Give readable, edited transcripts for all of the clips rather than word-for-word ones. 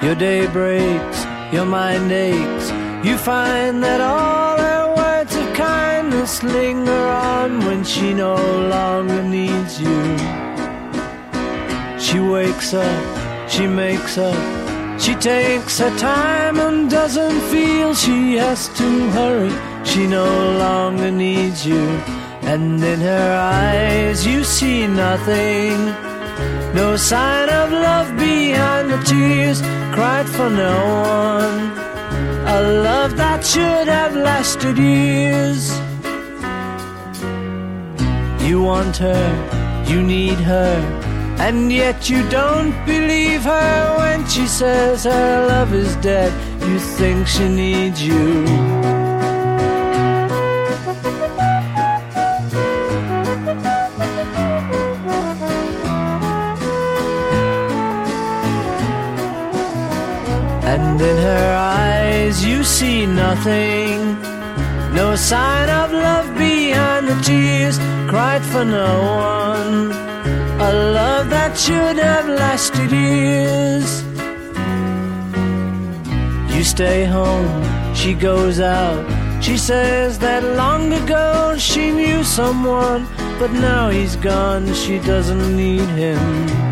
Your day breaks, your mind aches. You find that all her words of kindness linger on when she no longer needs you. She wakes up, she makes up, she takes her time and doesn't feel she has to hurry. She no longer needs you. And in her eyes you see nothing, no sign of love behind the tears cried for no one. A love that should have lasted years. You want her, you need her, and yet you don't believe her when she says her love is dead. You think she needs you. And in her eyes you see nothing, no sign of love behind the tears cried for no one. A love that should have lasted years. You stay home, she goes out. She says that long ago she knew someone, but now he's gone, she doesn't need him.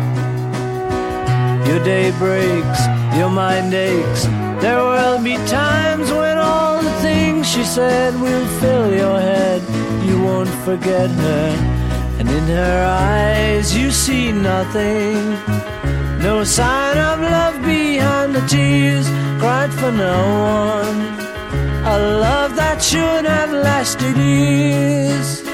Your day breaks, your mind aches. There will be times when all the things she said will fill your head. You won't forget her. And in her eyes you see nothing, no sign of love behind the tears cried for no one. A love that should have lasted years.